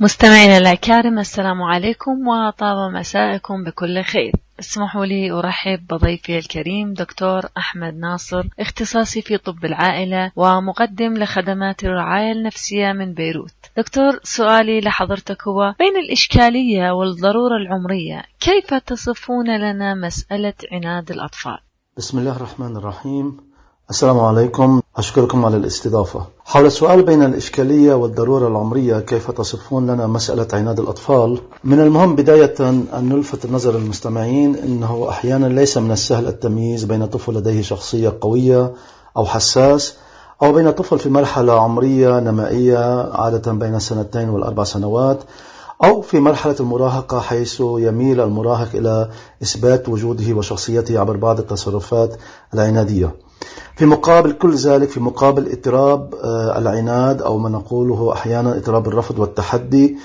مستمعينا الأكارم، السلام عليكم وطاب مساءكم بكل خير. اسمحوا لي أرحب بضيفي الكريم دكتور أحمد ناصر، اختصاصي في طب العائلة ومقدم لخدمات الرعاية النفسية من بيروت. دكتور، سؤالي لحضرتك هو: بين الإشكالية والضرورة العمرية كيف تصفون لنا مسألة عناد الأطفال؟ بسم الله الرحمن الرحيم. السلام عليكم، أشكركم على الاستضافة. حول السؤال بين الإشكالية والضرورة العمرية كيف تصفون لنا مسألة عناد الأطفال، من المهم بداية أن نلفت نظر المستمعين أنه أحيانا ليس من السهل التمييز بين طفل لديه شخصية قوية أو حساس، أو بين طفل في مرحلة عمرية نمائية عادة بين 2 و4 سنوات، أو في مرحلة المراهقة حيث يميل المراهق إلى إثبات وجوده وشخصيته عبر بعض التصرفات العنادية. في مقابل كل ذلك، في مقابل اضطراب العناد أو ما نقوله أحيانا اضطراب الرفض والتحدي،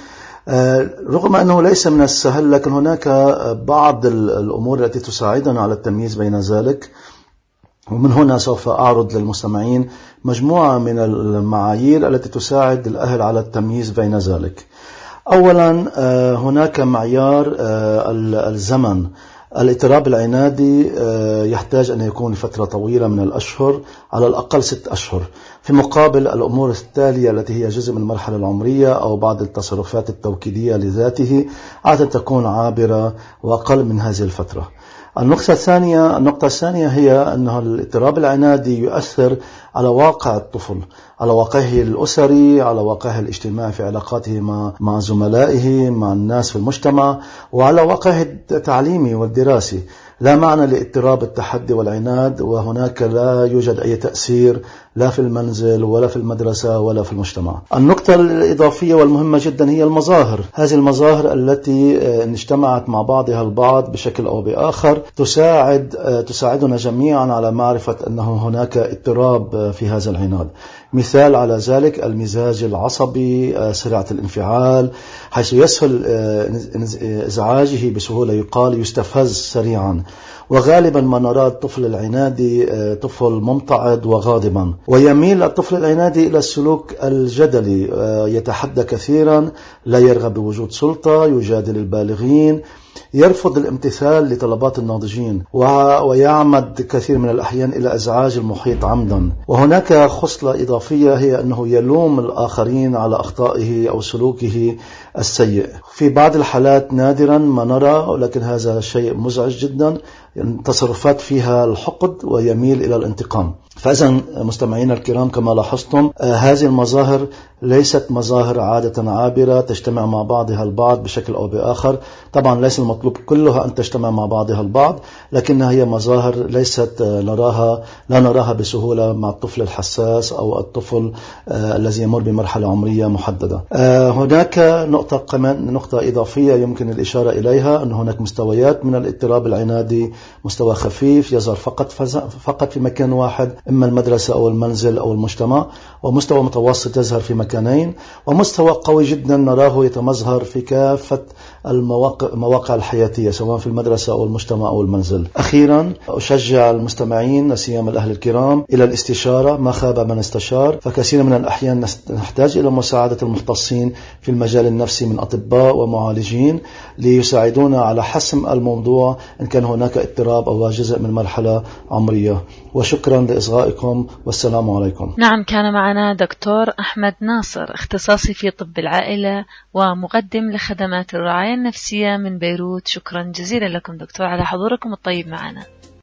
رغم أنه ليس من السهل، لكن هناك بعض الأمور التي تساعدنا على التمييز بين ذلك. ومن هنا سوف أعرض للمستمعين مجموعة من المعايير التي تساعد الأهل على التمييز بين ذلك. أولا، هناك معيار الزمن. الاضطراب العنادي يحتاج أن يكون لفترة طويلة من الأشهر، على الأقل 6 أشهر، في مقابل الأمور التالية التي هي جزء من المرحلة العمرية أو بعض التصرفات التوكيدية لذاته عادة تكون عابرة وأقل من هذه الفترة. النقطة الثانية هي أن الاضطراب العنادي يؤثر على واقع الطفل، على واقعه الأسري، على واقعه الاجتماعي في علاقاته مع زملائه، مع الناس في المجتمع، وعلى واقعه التعليمي والدراسي. لا معنى لاضطراب التحدي والعناد وهناك لا يوجد أي تأثير لا في المنزل ولا في المدرسة ولا في المجتمع. النقطة الإضافية والمهمة جدا هي المظاهر. هذه المظاهر التي اجتمعت مع بعضها البعض بشكل أو بآخر تساعدنا جميعا على معرفة أنه هناك اضطراب في هذا العناد. مثال على ذلك المزاج العصبي، سرعة الانفعال، حيث يسهل إزعاجه بسهولة، يقال يستفز سريعا. وغالبا ما نرى الطفل العنادي طفل ممتعض وغاضبا، ويميل الطفل العنادي إلى السلوك الجدلي، يتحدى كثيرا، لا يرغب بوجود سلطة، يجادل البالغين، يرفض الامتثال لطلبات الناضجين، ويعمد كثير من الأحيان إلى إزعاج المحيط عمدا. وهناك خصلة إضافية هي أنه يلوم الآخرين على أخطائه أو سلوكه السيء. في بعض الحالات نادرا ما نرى، لكن هذا شيء مزعج جدا، تصرفات فيها الحقد ويميل إلى الانتقام. فإذا مستمعينا الكرام، كما لاحظتم هذه المظاهر ليست مظاهر عادة عابرة تجتمع مع بعضها البعض بشكل أو بآخر. طبعا ليس المطلوب كلها أن تجتمع مع بعضها البعض، لكنها هي مظاهر ليست لا نراها بسهولة مع الطفل الحساس أو الطفل الذي يمر بمرحلة عمرية محددة. هناك نقطة إضافية يمكن الإشارة إليها، أن هناك مستويات من الاضطراب العنادي. مستوى خفيف يظهر فقط في مكان واحد، إما المدرسة أو المنزل أو المجتمع، ومستوى متوسط يظهر في مكانين، ومستوى قوي جدا نراه يتمظهر في كافة المواقع الحياتية سواء في المدرسة أو المجتمع أو المنزل. أخيرا، أشجع المستمعين سيما الأهل الكرام إلى الاستشارة، ما خاب من استشار، فكثير من الأحيان نحتاج إلى مساعدة المختصين في المجال النفسي من أطباء ومعالجين ليساعدونا على حسم الموضوع إن كان هناك اضطراب أو جزء من مرحلة عمرية. وشكرا لإصغائكم، والسلام عليكم. نعم، كان معنا دكتور أحمد ناصر، اختصاصي في طب العائلة ومقدم لخدمات الرعاية النفسية من بيروت. شكرا جزيلا لكم دكتور على حضوركم الطيب معنا.